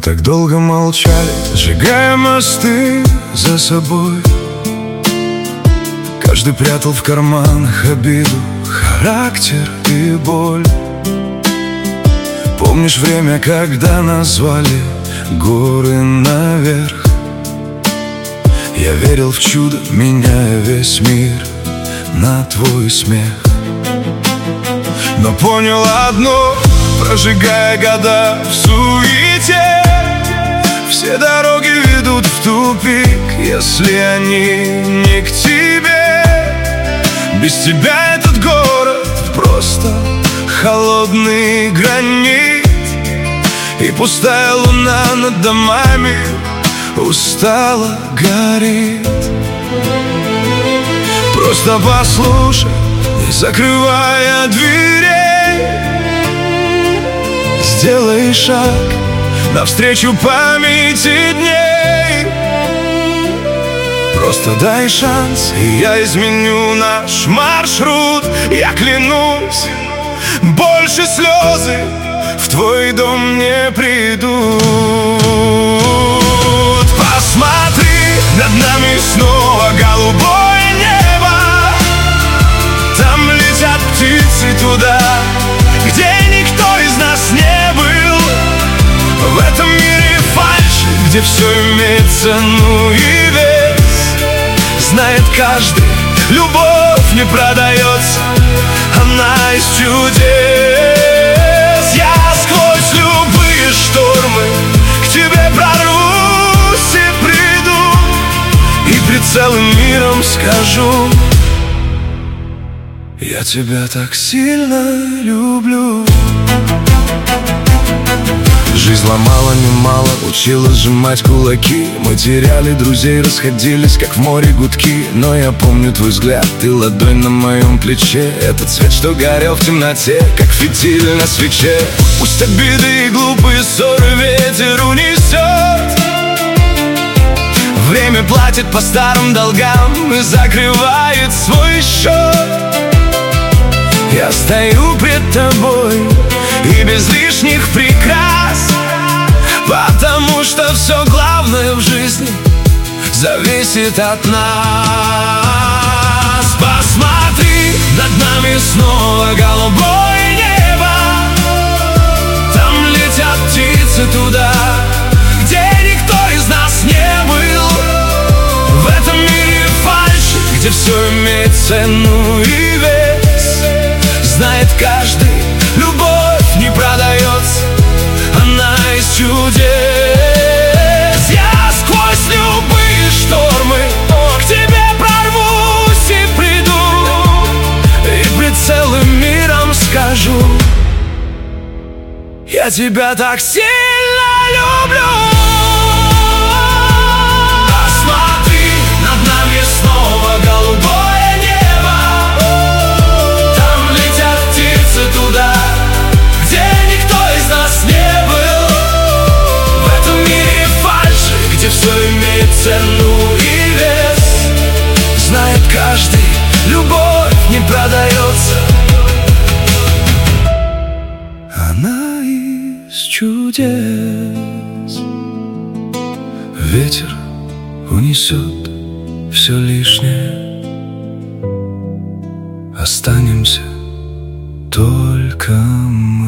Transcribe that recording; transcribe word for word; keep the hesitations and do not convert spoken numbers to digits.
так долго молчали, сжигая мосты за собой. Каждый прятал в карманах обиду, характер и боль. Помнишь время, когда назвали горы наверх? Я верил в чудо, меняя весь мир на твой смех. Но понял одно, прожигая года в суете, все дороги ведут в тупик, если они не к тебе. Без тебя этот город просто холодный гранит, и пустая луна над домами устало горит. Просто послушай, не закрывая дверей, сделай шаг навстречу памяти дней. Просто дай шанс, и я изменю наш маршрут. Я клянусь, больше слезы в твой дом не придут. Посмотри, над нами снова голубое небо. Там летят птицы туда, где никто из нас не был. В этом мире фальши, где все имеет цену и вес. Знает каждый, любовь не продается, она из чудес. Я сквозь любые штормы к тебе прорвусь и приду, и пред целым миром скажу: я тебя так сильно люблю. Жизнь ломала немало, учила сжимать кулаки. Мы теряли друзей, расходились, как в море гудки. Но я помню твой взгляд, ты ладонь на моем плече. Этот цвет, что горел в темноте, как фитиль на свече. Пусть обиды и глупые ссоры ветер унесет. Время платит по старым долгам и закрывает свой счет. Я стою пред тобой и без лишних прикрас, потому что все главное в жизни зависит от нас. Посмотри, над нами снова голубое небо. Там летят птицы туда, где никто из нас не был. В этом мире фальши, где все имеет цену и вес. Знает каждый, любовь не продается, она из чудес. Я сквозь любые штормы к тебе прорвусь и приду, и пред целым миром скажу: я тебя так сильно люблю. Посмотри, над нами снова голубое небо. Там летят птицы туда, где никто из нас не был. В этом мире фальши, где все имеет цену и вес. Знает каждый, любовь не продается, она из чудес. Ветер унесет все лишнее, останемся только мы.